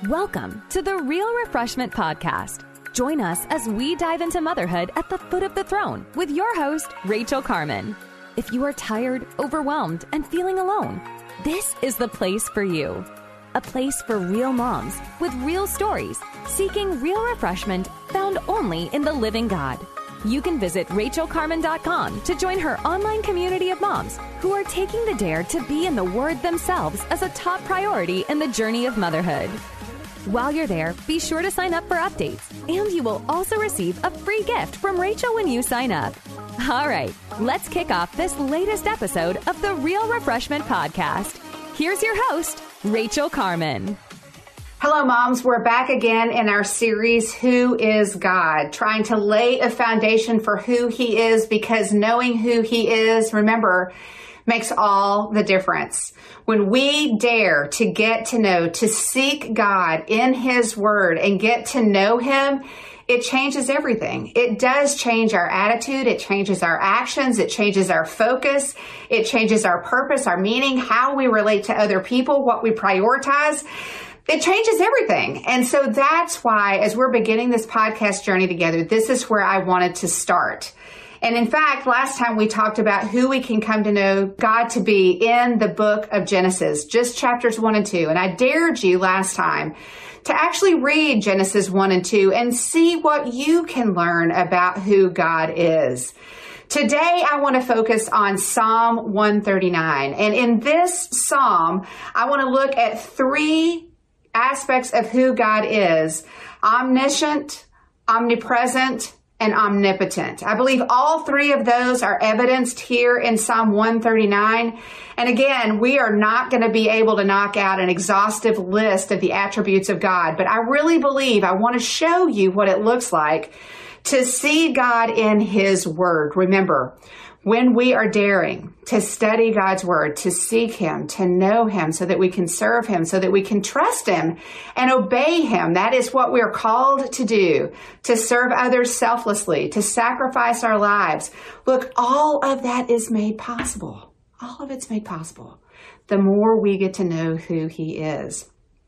Welcome to the Real Refreshment Podcast. Join us as we dive into motherhood at the foot of the throne with your host, Rachel Carman. If you are tired, overwhelmed, and feeling alone, this is the place for you. A place for real moms with real stories, seeking real refreshment found only in the living God. You can visit RachelCarman.com to join her online community of moms who are taking the dare to be in the Word themselves as a top priority in the journey of motherhood. While you're there, be sure to sign up for updates, and you will also receive a free gift from Rachel when you sign up. All right, let's kick off this latest episode of the Real Refreshment Podcast. Here's your host, Rachel Carman. Hello, moms. We're back again in our series, Who is God? Trying to lay a foundation for who He is, because knowing who He is, remember, makes all the difference. When we dare to get to know, to seek God in His Word and get to know Him, it changes everything. It does change our attitude. It changes our actions. It changes our focus. It changes our purpose, our meaning, how we relate to other people, what we prioritize. It changes everything. And so that's why, as we're beginning this podcast journey together, this is where I wanted to start. And in fact, last time we talked about who we can come to know God to be in the book of Genesis, just chapters 1 and 2. And I dared you last time to actually read Genesis 1 and 2 and see what you can learn about who God is. Today, I want to focus on Psalm 139. And in this psalm, I want to look at three aspects of who God is: omniscient, omnipresent, and omnipotent. I believe all three of those are evidenced here in Psalm 139. And again, we are not going to be able to knock out an exhaustive list of the attributes of God, but I really believe I want to show you what it looks like to see God in His Word. Remember, when we are daring to study God's Word, to seek Him, to know Him so that we can serve Him, so that we can trust Him and obey Him, that is what we are called to do, to serve others selflessly, to sacrifice our lives. Look, all of that is made possible. All of it's made possible the more we get to know who He is.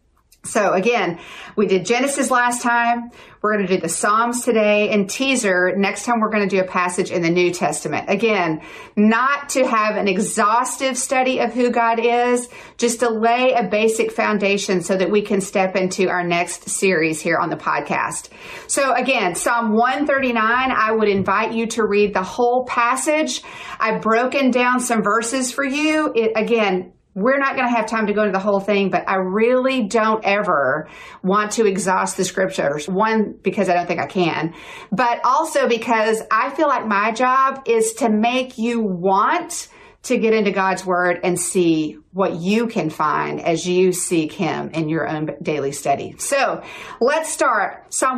So again, we did Genesis last time. We're going to do the Psalms today, and teaser, next time we're going to do a passage in the New Testament. Again, not to have an exhaustive study of who God is, just to lay a basic foundation so that we can step into our next series here on the podcast. So again, Psalm 139, I would invite you to read the whole passage. I've broken down some verses for you. Again, we're not going to have time to go into the whole thing, but I really don't ever want to exhaust the scriptures. One, because I don't think I can, but also because I feel like my job is to make you want to get into God's Word and see what you can find as you seek Him in your own daily study. So let's start. Psalm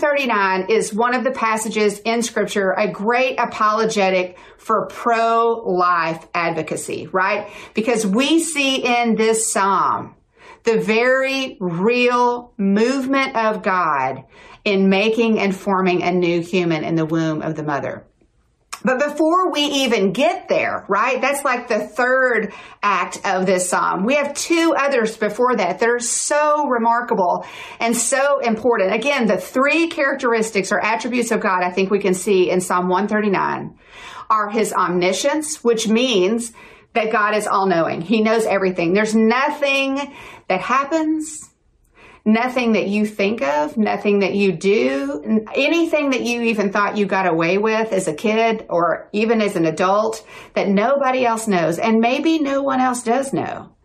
139 is one of the passages in Scripture, a great apologetic for pro-life advocacy, right? Because we see in this psalm the very real movement of God in making and forming a new human in the womb of the mother. But before we even get there, right, that's like the third act of this psalm. We have two others before that that are so remarkable and so important. Again, the three characteristics or attributes of God I think we can see in Psalm 139 are His omniscience, which means that God is all-knowing. He knows everything. There's nothing that happens, nothing that you think of, nothing that you do, anything that you even thought you got away with as a kid or even as an adult that nobody else knows, and maybe no one else does know.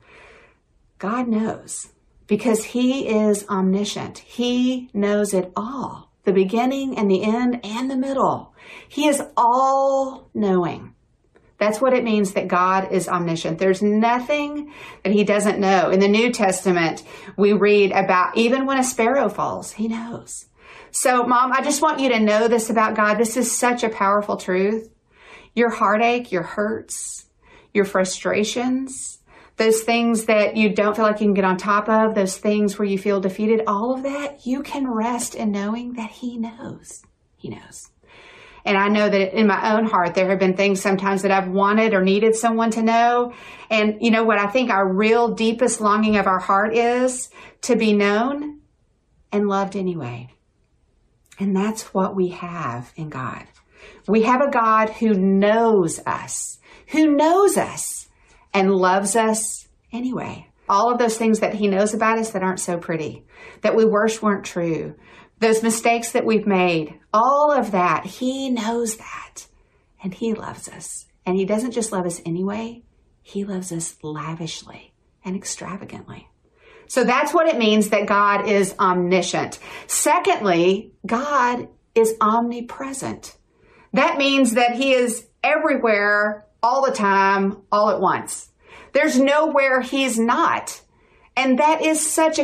God knows because He is omniscient. He knows it all, the beginning and the end and the middle. He is all-knowing. That's what it means that God is omniscient. There's nothing that He doesn't know. In the New Testament, we read about even when a sparrow falls, He knows. So, Mom, I just want you to know this about God. This is such a powerful truth. Your heartache, your hurts, your frustrations, those things that you don't feel like you can get on top of, those things where you feel defeated, all of that, you can rest in knowing that He knows. He knows. And I know that in my own heart, there have been things sometimes that I've wanted or needed someone to know. And you know what I think our real deepest longing of our heart is? To be known and loved anyway. And that's what we have in God. We have a God who knows us and loves us anyway. All of those things that he knows about us that aren't so pretty, that we wish weren't true, those mistakes that we've made, all of that, he knows that. And he loves us. And he doesn't just love us anyway, he loves us lavishly and extravagantly. So that's what it means that God is omniscient. Secondly, God is omnipresent. That means that he is everywhere, all the time, all at once. There's nowhere he's not. And that is such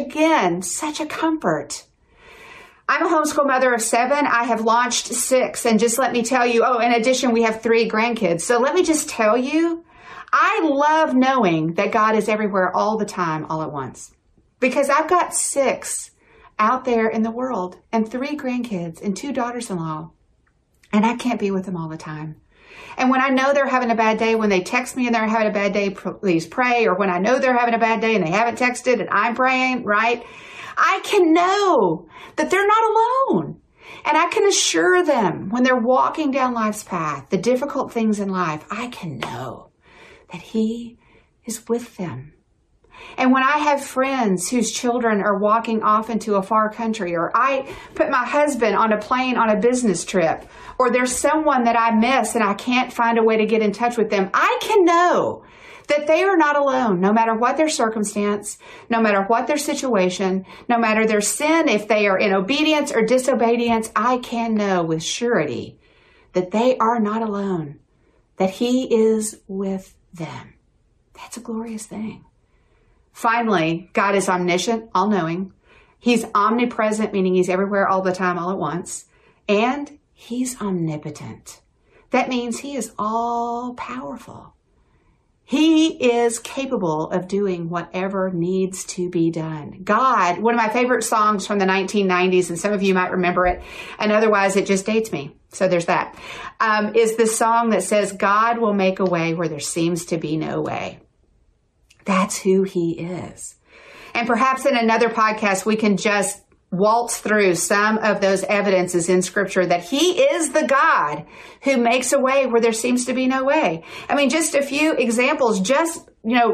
a comfort. I'm a homeschool mother of 7. I have launched 6. And just let me tell you, in addition, we have 3 grandkids. So let me just tell you, I love knowing that God is everywhere all the time, all at once. Because I've got 6 out there in the world and 3 grandkids and 2 daughters-in-law. And I can't be with them all the time. And when I know they're having a bad day, when they text me and they're having a bad day, please pray. Or when I know they're having a bad day and they haven't texted and I'm praying, right? I can know that they're not alone. And I can assure them when they're walking down life's path, the difficult things in life, I can know that he is with them. And when I have friends whose children are walking off into a far country, or I put my husband on a plane on a business trip, or there's someone that I miss and I can't find a way to get in touch with them, I can know that they are not alone, no matter what their circumstance, no matter what their situation, no matter their sin, if they are in obedience or disobedience, I can know with surety that they are not alone, that he is with them. That's a glorious thing. Finally, God is omniscient, all-knowing. He's omnipresent, meaning he's everywhere all the time, all at once. And he's omnipotent. That means he is all-powerful. He is capable of doing whatever needs to be done. God, one of my favorite songs from the 1990s, and some of you might remember it, and otherwise it just dates me. So there's that, is the song that says, God will make a way where there seems to be no way. That's who he is. And perhaps in another podcast, we can just waltz through some of those evidences in scripture that he is the God who makes a way where there seems to be no way. I mean, just a few examples, just,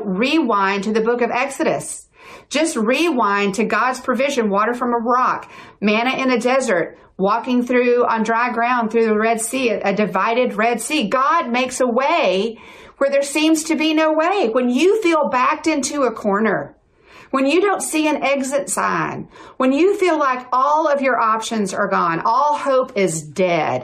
rewind to the book of Exodus. Just rewind to God's provision, water from a rock, manna in a desert, walking through on dry ground through the Red Sea, a divided Red Sea. God makes a way where there seems to be no way. When you feel backed into a corner, when you don't see an exit sign, when you feel like all of your options are gone, all hope is dead,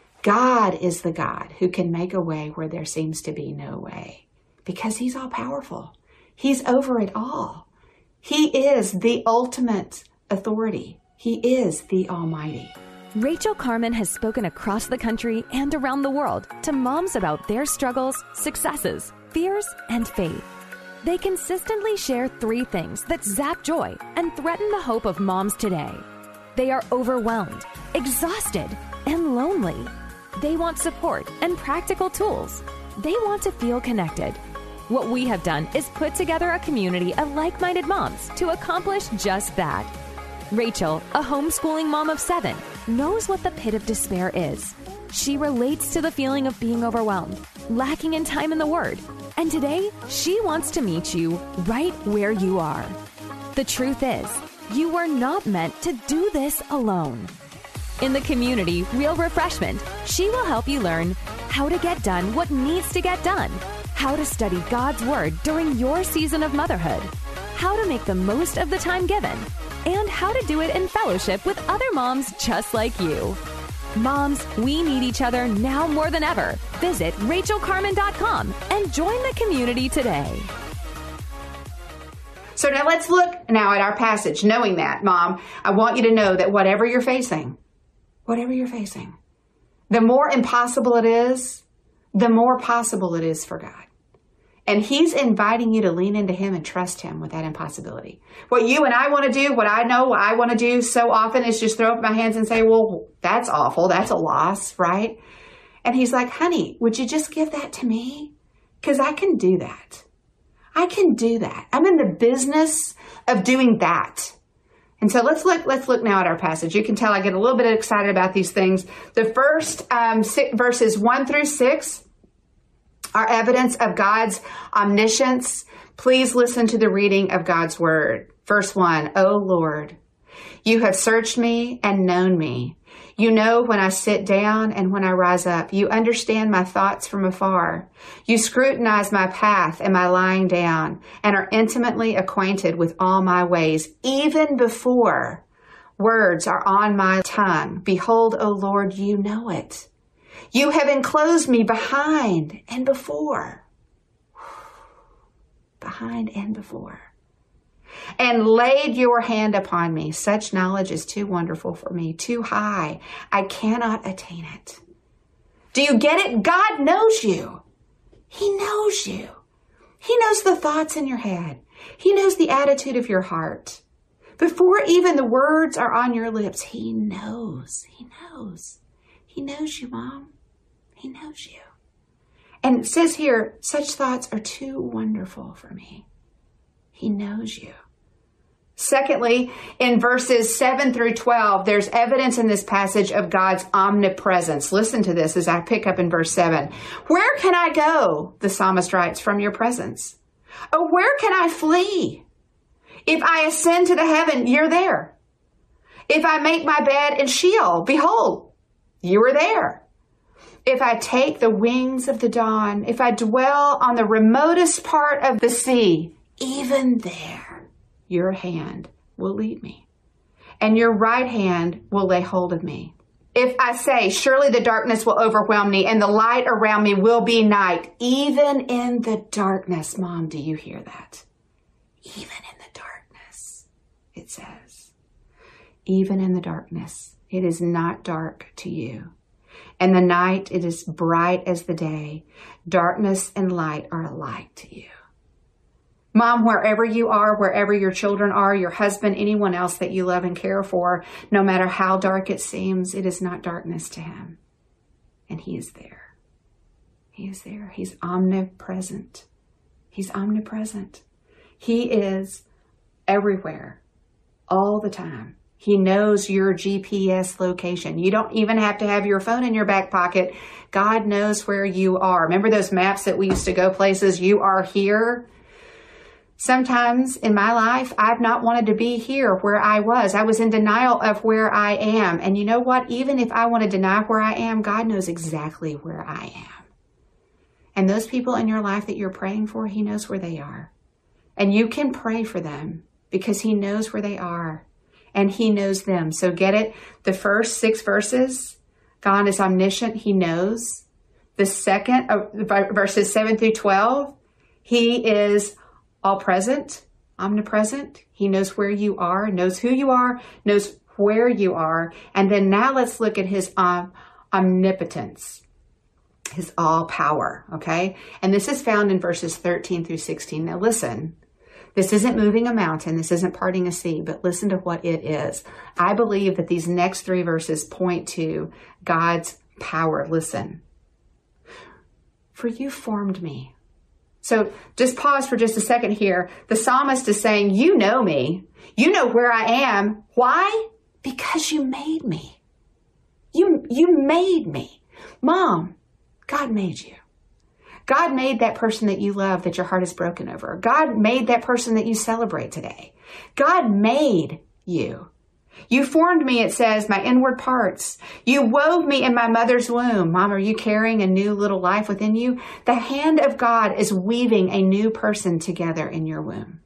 God is the God who can make a way where there seems to be no way, because he's all powerful. He's over it all. He is the ultimate authority. He is the Almighty. Rachel Carman has spoken across the country and around the world to moms about their struggles, successes, fears, and faith. They consistently share 3 things that zap joy and threaten the hope of moms today. They are overwhelmed, exhausted, and lonely. They want support and practical tools. They want to feel connected. What we have done is put together a community of like-minded moms to accomplish just that. Rachel, a homeschooling mom of 7, knows what the pit of despair is. She relates to the feeling of being overwhelmed, lacking in time in the Word. And today, she wants to meet you right where you are. The truth is, you are not meant to do this alone. In the community, Real Refreshment, she will help you learn how to get done what needs to get done, how to study God's Word during your season of motherhood, how to make the most of the time given, and how to do it in fellowship with other moms just like you. Moms, we need each other now more than ever. Visit RachelCarman.com and join the community today. So now let's look now at our passage. Knowing that, Mom, I want you to know that whatever you're facing, the more impossible it is, the more possible it is for God. And he's inviting you to lean into him and trust him with that impossibility. What you and I want to do, what I know what I want to do so often is just throw up my hands and say, well, that's awful. That's a loss, right? And he's like, honey, would you just give that to me? Because I can do that. I can do that. I'm in the business of doing that. And so let's look now at our passage. You can tell I get a little bit excited about these things. The first verses 1 through 6 are evidence of God's omniscience. Please listen to the reading of God's word. Verse 1, O Lord, you have searched me and known me. You know when I sit down and when I rise up. You understand my thoughts from afar. You scrutinize my path and my lying down and are intimately acquainted with all my ways, even before words are on my tongue. Behold, O Lord, you know it. You have enclosed me behind and before. Behind and before. And laid your hand upon me. Such knowledge is too wonderful for me, too high. I cannot attain it. Do you get it? God knows you. He knows you. He knows the thoughts in your head. He knows the attitude of your heart. Before even the words are on your lips, he knows. He knows. He knows you, Mom. He knows you. And it says here, such thoughts are too wonderful for me. He knows you. Secondly, in verses 7 through 12, there's evidence in this passage of God's omnipresence. Listen to this as I pick up in verse 7. Where can I go, the psalmist writes, from your presence? Oh, where can I flee? If I ascend to the heaven, you're there. If I make my bed in Sheol, behold, you are there. If I take the wings of the dawn, if I dwell on the remotest part of the sea, even there, your hand will lead me, and your right hand will lay hold of me. If I say, surely the darkness will overwhelm me, and the light around me will be night, even in the darkness. Mom, do you hear that? Even in the darkness, it says. Even in the darkness, it is not dark to you. And the night, it is bright as the day. Darkness and light are alike to you. Mom, wherever you are, wherever your children are, your husband, anyone else that you love and care for, no matter how dark it seems, it is not darkness to him. And he is there. He is there. He's omnipresent. He's omnipresent. He is everywhere, all the time. He knows your GPS location. You don't even have to have your phone in your back pocket. God knows where you are. Remember those maps that we used to go places? You are here. Sometimes in my life, I've not wanted to be here where I was. I was in denial of where I am. And you know what? Even if I want to deny where I am, God knows exactly where I am. And those people in your life that you're praying for, he knows where they are. And you can pray for them because he knows where they are and he knows them. So get it? The first 6 verses, God is omniscient. He knows. The second, verses 7 through 12, he is all present, omnipresent. He knows where you are, knows who you are, knows where you are. And then now let's look at his omnipotence, his all power, okay? And this is found in verses 13 through 16. Now listen, this isn't moving a mountain. This isn't parting a sea, but listen to what it is. I believe that these next 3 verses point to God's power. Listen. For you formed me. So just pause for just a second here. The psalmist is saying, you know me. You know where I am. Why? Because you made me. You made me. Mom, God made you. God made that person that you love that your heart is broken over. God made that person that you celebrate today. God made you. You formed me, it says, my inward parts. You wove me in my mother's womb. Mom, are you carrying a new little life within you? The hand of God is weaving a new person together in your womb.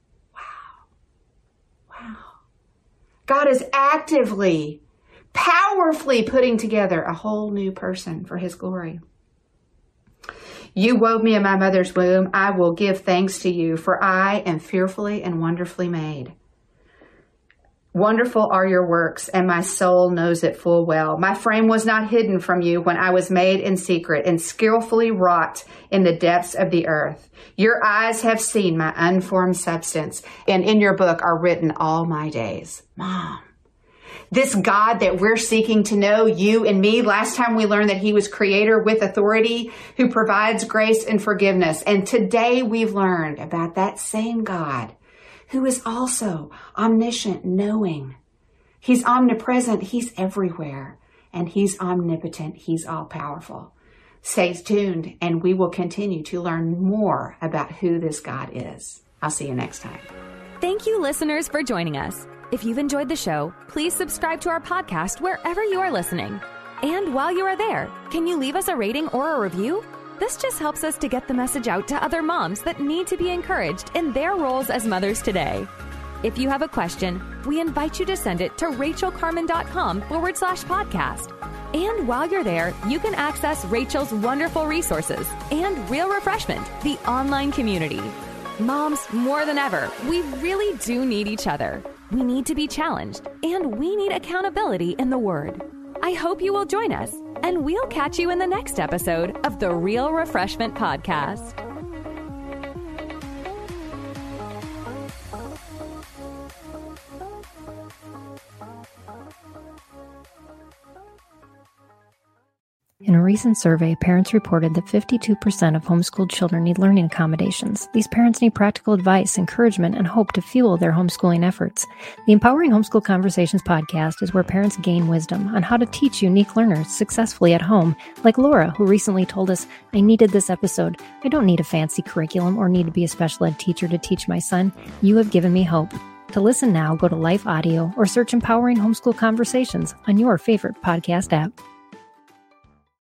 Wow. Wow. God is actively, powerfully putting together a whole new person for his glory. You wove me in my mother's womb. I will give thanks to you, for I am fearfully and wonderfully made. Wonderful are your works, and my soul knows it full well. My frame was not hidden from you when I was made in secret and skillfully wrought in the depths of the earth. Your eyes have seen my unformed substance, and in your book are written all my days. Mom, this God that we're seeking to know, you and me, last time we learned that he was creator with authority who provides grace and forgiveness. And today we've learned about that same God who is also omniscient, knowing. He's omnipresent. He's everywhere. And he's omnipotent. He's all-powerful. Stay tuned, and we will continue to learn more about who this God is. I'll see you next time. Thank you, listeners, for joining us. If you've enjoyed the show, please subscribe to our podcast wherever you are listening. And while you are there, can you leave us a rating or a review? This just helps us to get the message out to other moms that need to be encouraged in their roles as mothers today. If you have a question, we invite you to send it to rachelcarman.com/podcast. And while you're there, you can access Rachel's wonderful resources and Real Refreshment, the online community. Moms, more than ever, we really do need each other. We need to be challenged, and we need accountability in the Word. I hope you will join us, and we'll catch you in the next episode of the Real Refreshment Podcast. In a recent survey, parents reported that 52% of homeschooled children need learning accommodations. These parents need practical advice, encouragement, and hope to fuel their homeschooling efforts. The Empowering Homeschool Conversations podcast is where parents gain wisdom on how to teach unique learners successfully at home, like Laura, who recently told us, "I needed this episode. I don't need a fancy curriculum or need to be a special ed teacher to teach my son. You have given me hope." To listen now, go to Life Audio or search Empowering Homeschool Conversations on your favorite podcast app.